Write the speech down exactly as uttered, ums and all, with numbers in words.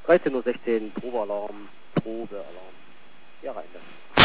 dreizehn Uhr sechzehn, Probealarm, Probealarm. Ja, rein da.